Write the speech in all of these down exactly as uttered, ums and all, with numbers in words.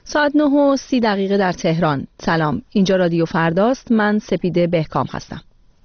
ساعت نه و سی دقیقه در تهران. سلام، اینجا رادیو فرداست. من سپیده بهکام هستم.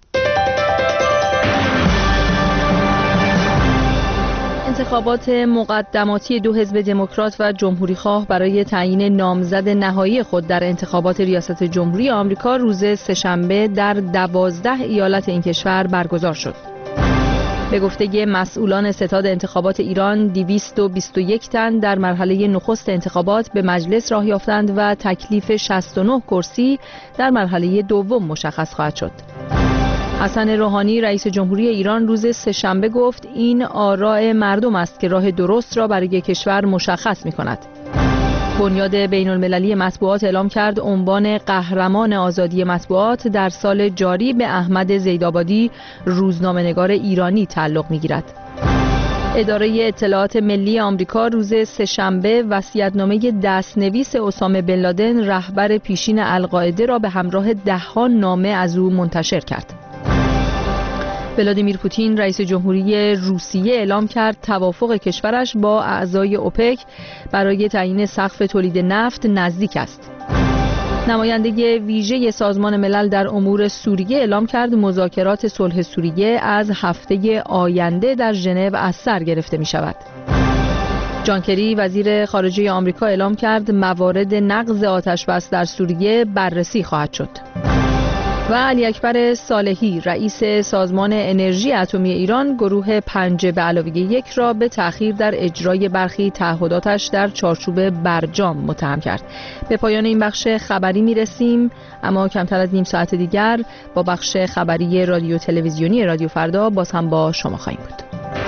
انتخابات مقدماتی دو حزب دموکرات و جمهوری خواه برای تعیین نامزد نهایی خود در انتخابات ریاست جمهوری آمریکا روز سه‌شنبه در دوازده ایالت این کشور برگزار شد. به گفته مسئولان ستاد انتخابات ایران، دویست و بیست و یک تن در مرحله نخست انتخابات به مجلس راه یافتند و تکلیف شصت و نه کرسی در مرحله دوم مشخص خواهد شد. حسن روحانی رئیس جمهوری ایران روز سه‌شنبه گفت این آراء مردم است که راه درست را برای کشور مشخص می کند. بنیاد بین المللی مطبوعات اعلام کرد عنوان قهرمان آزادی مطبوعات در سال جاری به احمد زیدآبادی، روزنامه‌نگار ایرانی تعلق می‌گیرد. اداره اطلاعات ملی آمریکا روز سه‌شنبه وصیت‌نامه دست‌نویس اسامه بن لادن رهبر پیشین القاعده را به همراه ده‌ها نامه از او منتشر کرد. ولادیمیر پوتین رئیس جمهوری روسیه اعلام کرد توافق کشورش با اعضای اوپک برای تعیین سقف تولید نفت نزدیک است. نماینده ویژه سازمان ملل در امور سوریه اعلام کرد مذاکرات صلح سوریه از هفته آینده در ژنو از سر گرفته می شود. جان کری وزیر خارجه آمریکا اعلام کرد موارد نقض آتشبس در سوریه بررسی خواهد شد. و علی اکبر صالحی رئیس سازمان انرژی اتمی ایران گروه پنج به علاوه یک را به تأخیر در اجرای برخی تعهداتش در چارچوب برجام متهم کرد. به پایان این بخش خبری میرسیم، اما کمتر از نیم ساعت دیگر با بخش خبری رادیو تلویزیونی رادیو فردا باز هم با شما خواهیم بود.